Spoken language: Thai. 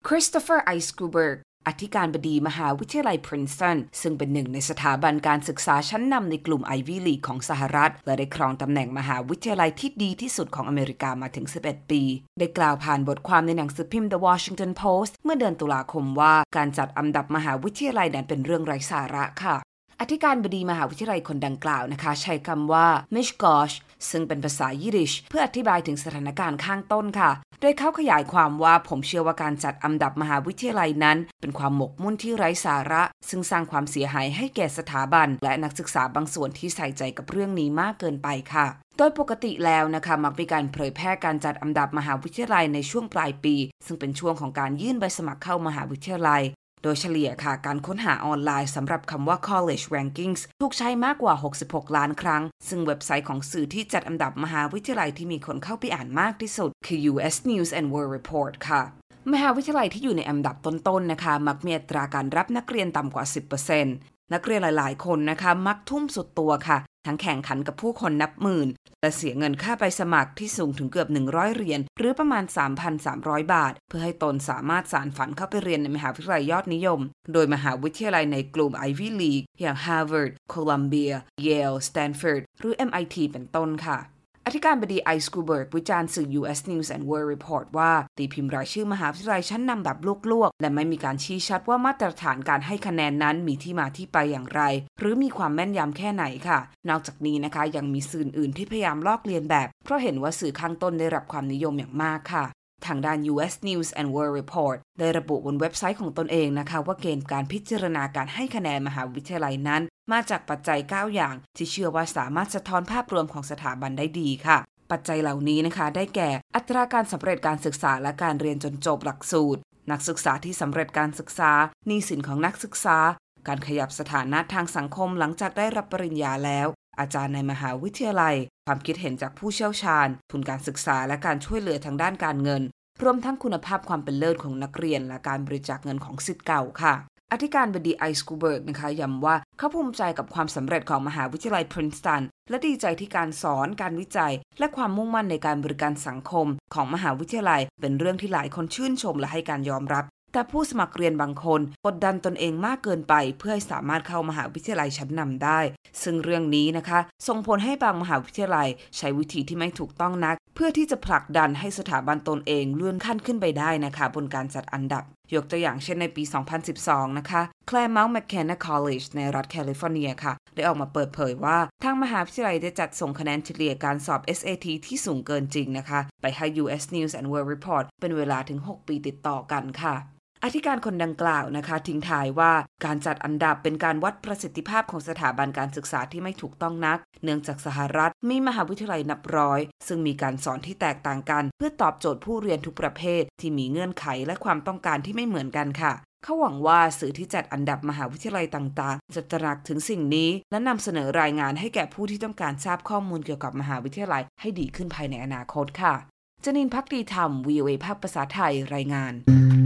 คริสโตเฟอร์ไอสกูเบิร์กอธิการบดีมหาวิทยาลัยพรินสตันซึ่งเป็นหนึ่งในสถาบันการศึกษาชั้นนำในกลุ่มไอวี่ลีกของสหรัฐและได้ครองตำแหน่งมหาวิทยาลัยที่ดีที่สุดของอเมริกามาถึง11 ปีได้กล่าวผ่านบทความในหนังสือพิมพ์ The Washington Post เมื่อเดือนตุลาคมว่าการจัดอันดับมหาวิทยาลัยนั้นเป็นเรื่องไร้สาระค่ะอธิการบดีมหาวิทยาลัยคนดังกล่าวนะคะใช้คำว่า Mishgosh ซึ่งเป็นภาษายิริชเพื่ออธิบายถึงสถานการณ์ข้างต้นค่ะโดยเขาขยายความว่าผมเชื่อว่าการจัดอันดับมหาวิทยาลัยนั้นเป็นความหมกมุ่นที่ไร้สาระซึ่งสร้างความเสียหายให้แก่สถาบันและนักศึกษาบางส่วนที่ใส่ใจกับเรื่องนี้มากเกินไปค่ะโดยปกติแล้วนะคะมักมีการเผยแพร่การจัดอันดับมหาวิทยาลัยในช่วงปลายปีซึ่งเป็นช่วงของการยื่นใบสมัครเข้ามหาวิทยาลัยโดยเฉลี่ยค่ะการค้นหาออนไลน์สำหรับคำว่า college rankings ถูกใช้มากกว่า66ล้านครั้งซึ่งเว็บไซต์ของสื่อที่จัดอันดับมหาวิทยาลัยที่มีคนเข้าไปอ่านมากที่สุดคือ US News and World Report ค่ะมหาวิทยาลัยที่อยู่ในอันดับต้นๆนะคะมักมีอัตราการรับนักเรียนต่ำกว่า 10%นักเรียนหลายๆคนนะคะมักทุ่มสุดตัวค่ะทั้งแข่งขันกับผู้คนนับหมื่นและเสียเงินค่าใบสมัครที่สูงถึงเกือบ100เหรียญหรือประมาณ 3,300 บาทเพื่อให้ตนสามารถสานฝันเข้าไปเรียนในมหาวิทยาลัยยอดนิยมโดยมหาวิทยาลัยในกลุ่ม Ivy League อย่าง Harvard, Columbia, Yale, Stanford หรือ MIT เป็นต้นค่ะอธิการบดีไอสกูเบิร์กวิจารณ์สื่อ US News and World Report ว่าตีพิมพ์รายชื่อมหาวิทยาลัยชั้นนำแบบลวกๆและไม่มีการชี้ชัดว่ามาตรฐานการให้คะแนนนั้นมีที่มาที่ไปอย่างไรหรือมีความแม่นยำแค่ไหนค่ะนอกจากนี้นะคะยังมีสื่ออื่นที่พยายามลอกเลียนแบบเพราะเห็นว่าสื่อข้างต้นได้รับความนิยมอย่างมากค่ะทางด้าน US News and World Report ได้ระบุบนเว็บไซต์ของตนเองนะคะว่าเกณฑ์การพิจารณาการให้คะแนนมหาวิทยาลัยนั้นมาจากปัจจัย9อย่างที่เชื่อว่าสามารถสะท้อนภาพรวมของสถาบันได้ดีค่ะปัจจัยเหล่านี้นะคะได้แก่อัตราการสำเร็จการศึกษาและการเรียนจนจบหลักสูตรนักศึกษาที่สำเร็จการศึกษาหนี้สินของนักศึกษาการขยับสถานะทางสังคมหลังจากได้รับปริญญาแล้วอาจารย์ในมหาวิทยาลัยความคิดเห็นจากผู้เชี่ยวชาญทุนการศึกษาและการช่วยเหลือทางด้านการเงินรวมทั้งคุณภาพความเป็นเลิศของนักเรียนและการบริจาคเงินของศิษย์เก่าค่ะอธิการบดีไอสกูเบิร์กนะคะย้ำว่าเขาภูมิใจกับความสำเร็จของมหาวิทยาลัยพรินสตันและดีใจที่การสอนการวิจัยและความมุ่งมั่นในการบริการสังคมของมหาวิทยาลัยเป็นเรื่องที่หลายคนชื่นชมและให้การยอมรับแต่ผู้สมัครเรียนบางคนกดดันตนเองมากเกินไปเพื่อให้สามารถเข้ามหาวิทยาลัยชั้นนำได้ซึ่งเรื่องนี้นะคะส่งผลให้บางมหาวิทยาลัยใช้วิธีที่ไม่ถูกต้องนักเพื่อที่จะผลักดันให้สถาบันตนเองเลื่อนขั้นขึ้นไปได้นะคะบนการจัดอันดับยกตัวอย่างเช่นในปี 2012 นะคะ Claremont McKenna College ในรัฐแคลิฟอร์เนียค่ะได้ออกมาเปิดเผยว่าทางมหาวิทยาลัยได้จัดส่งคะแนนเฉลี่ยการสอบ SAT ที่สูงเกินจริงนะคะไปให้ US News and World Report เป็นเวลาถึง 6 ปีติดต่อกันค่ะอธิการคนดังกล่าวนะคะทิ้งท้ายว่าการจัดอันดับเป็นการวัดประสิทธิภาพของสถาบันการศึกษาที่ไม่ถูกต้องนักเนื่องจากสหรัฐมีมหาวิทยาลัยนับร้อยซึ่งมีการสอนที่แตกต่างกันเพื่อตอบโจทย์ผู้เรียนทุกประเภทที่มีเงื่อนไขและความต้องการที่ไม่เหมือนกันค่ะเขาหวังว่าสื่อที่จัดอันดับมหาวิทยาลัยต่างๆจะตระหนักถึงสิ่งนี้และนำเสนอรายงานให้แก่ผู้ที่ต้องการทราบข้อมูลเกี่ยวกับมหาวิทยาลัยให้ดีขึ้นภายในอนาคตค่ะจนิน ภักดีธรรม VOA ภาคภาษาไทยรายงาน